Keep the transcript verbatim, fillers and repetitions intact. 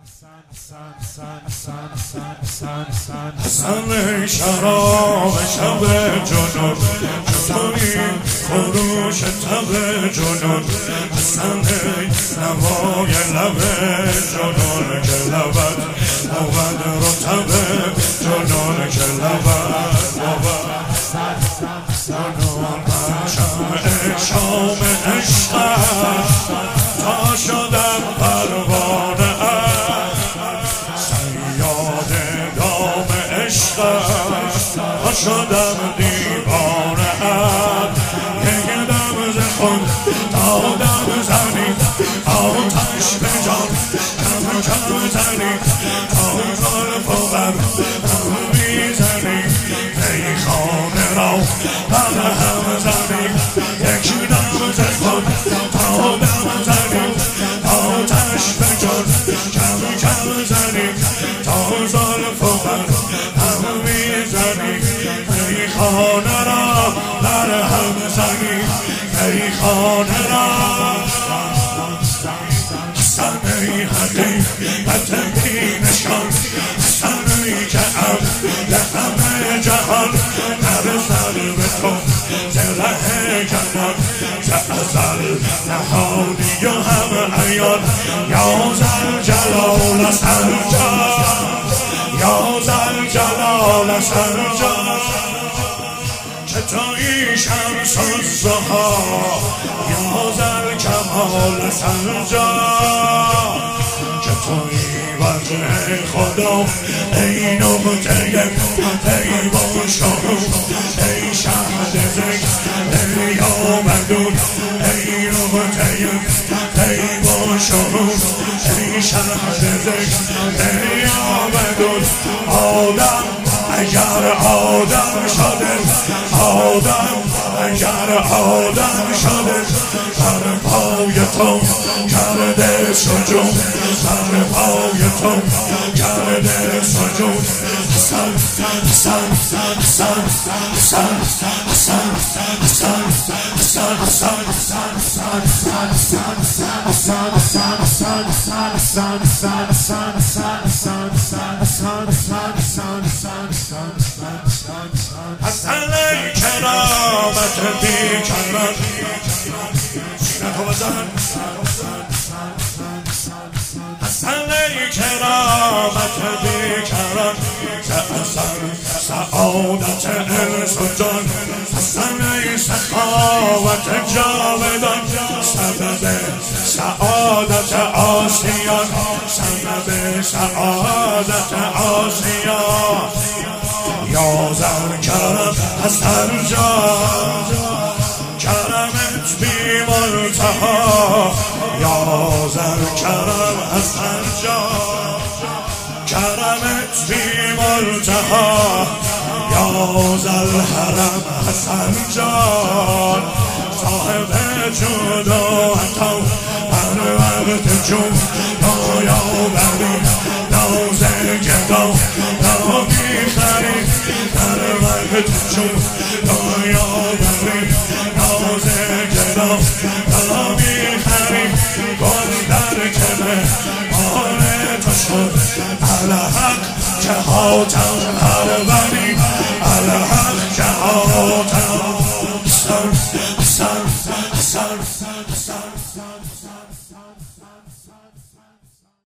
حسن شراب شب جنون، حسن خروش تب جنون، حسن نوای لب جنون که لبت بود رطب جنون که لبت بود جنون. شمع شام عشقت تا شدم پروانه صیاد دام عشقت تا شدم دیوانه یک دم ز خود تا دم زنی آتش به جان کم کم زنی تا زلف و بر هم میزنی ای خانه را بر هم زنی یک دم ز خود تا دم زنی آتش به جان کم کم زنی تا زلف و بر هم میزنی ای خانه را بر هم زنی ای خانه را حسن ای حقیقت بی نشان حسن ای که عبد همه جهان نرسد به تو زره کمان ز ازل نهانی و هم عیان یا ذل جلال سرجان یا ذل جلال سرجان که تویی شمس الضحی یا ذل کمال سرجان که تویی وجه خدا ای نقطه ای باشم ای شهد ذکر ای آمدون ای نقطه ای باشم ای شهد ذکر ای آمدون. آدم اگر آدم شده آدم اگر آدم شده سر پای تو کرده سجود سر پای تو کرده سجود. حسن حسن حسن حسن حسن حسن حسن حسن ای کرامت بی کران سینه بزن حسن ای کرامت بی کران اثر سعادت انس و جان حسن ای سخاوت جاودان سبب سعادت آسیان سبب سعادت آسیان یا ذل کرم حسن جان کرمت بی منتها یا ذل کرم حسن جان کرمت بی منتها یا ذل حرم حسن جان صاحب جود و عطا هر وقت جون نایا بری ناز گدا نامی خری هر وقت جون نایا بری ناز گدا نامی خری گل در کمه آن تو شد الحق که هاتم هر بری الحق که هاتم